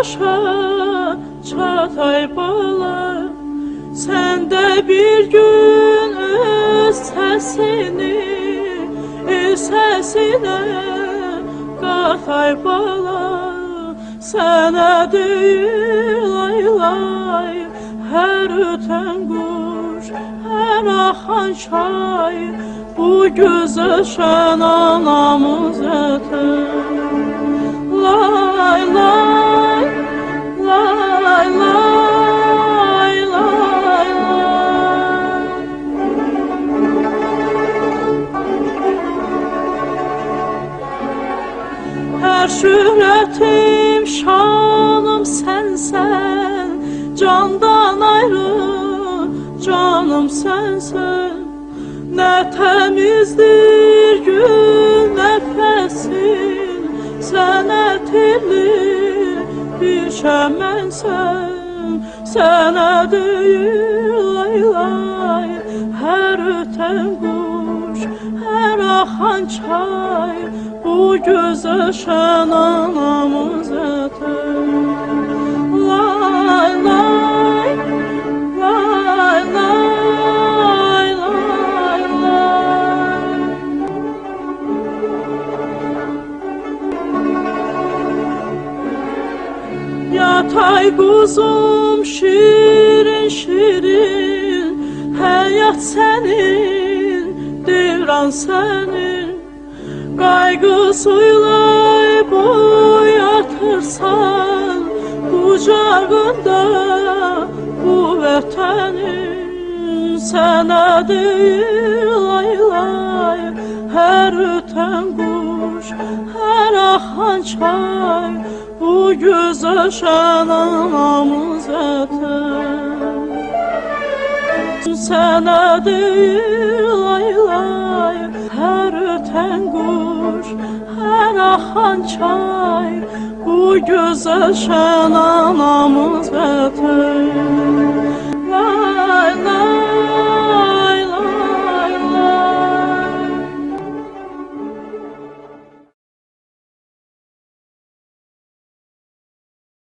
başa çatay bala, sen de bir gün öz sesine katay bala. Sənə deyil laylay, hər ötən quş, hər axan çay, bu gözəşən anamız ötür. Lay lay, lay lay, lay lay. Hər şöhrətim, şanım sensen, candan ayrı canım sensen. Ne temizdir gül nefesin, sen etirli bir çemensen. Sana değil laylay, her öten kuş, her akan çay, bu gözəşən anamız ötür. Lay lay, lay lay, lay lay. Yatay kuzum şirin şirin, hayat senin, devran senin. Qaygısıyla boyatırsan kucağında bu vətənin. Sənə deyil laylay, hər ötən quş, hər axan çay, bu gözəşən anamız ötür. Sənə deyil laylay, hər ötən quş, hər axan çay, bu gözəşən anamız ötür. Lay lay.